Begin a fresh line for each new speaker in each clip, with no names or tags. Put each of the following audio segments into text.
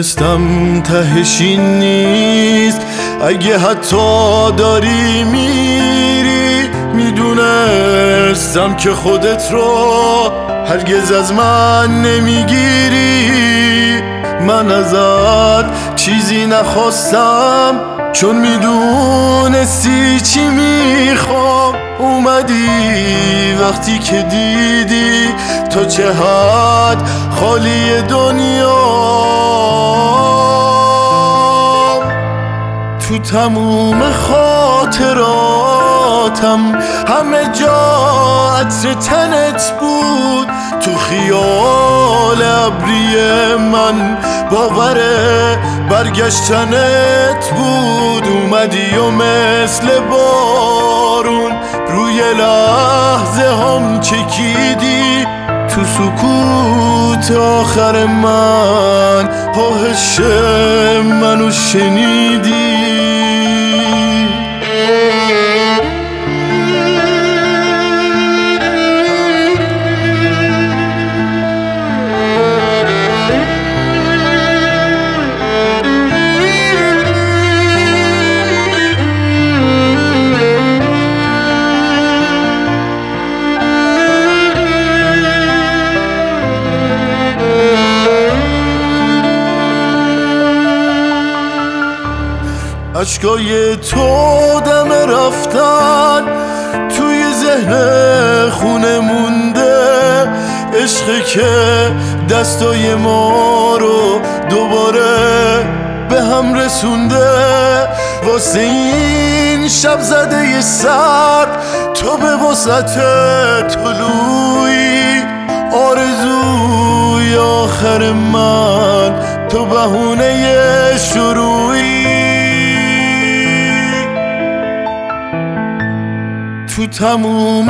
میدونستم تهش این نیست. اگه حتی داری میری، میدونستم که خودت رو هرگز از من نمیگیری. من ازت چیزی نخواستم چون میدونستی چی میخوام. اومدی وقتی که دیدی تا چه حد خالی دنیا. تو تموم خاطراتم همه جا عطر تنت بود. تو خیال ابری من باور برگشتنت بود. اومدی و مثل بارون روی لحظه هم چکیدی. تو سکوت آخر من خواهش منو شنیدی. اشکای تو دم رفتن توی ذهن خونه مونده. عشقی که دستای ما رو دوباره به هم رسونده. واسه این شب زده سر تو به وسط طلوعی. آرزوی آخر من تو بهونه شروعی. تو تموم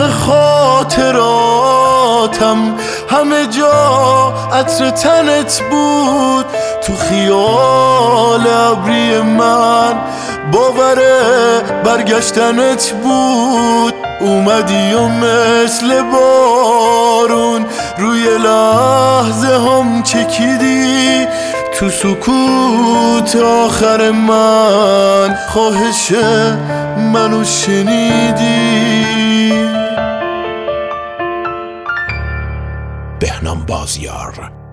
خاطراتم همه جا عطر تنت بود. تو خیال ابری من باور برگشتنت بود. اومدی و مثل بارون روی لحظه هم چکیدی. تو سکوت آخر من خواهش منو شنیدی.
بهنام بازیار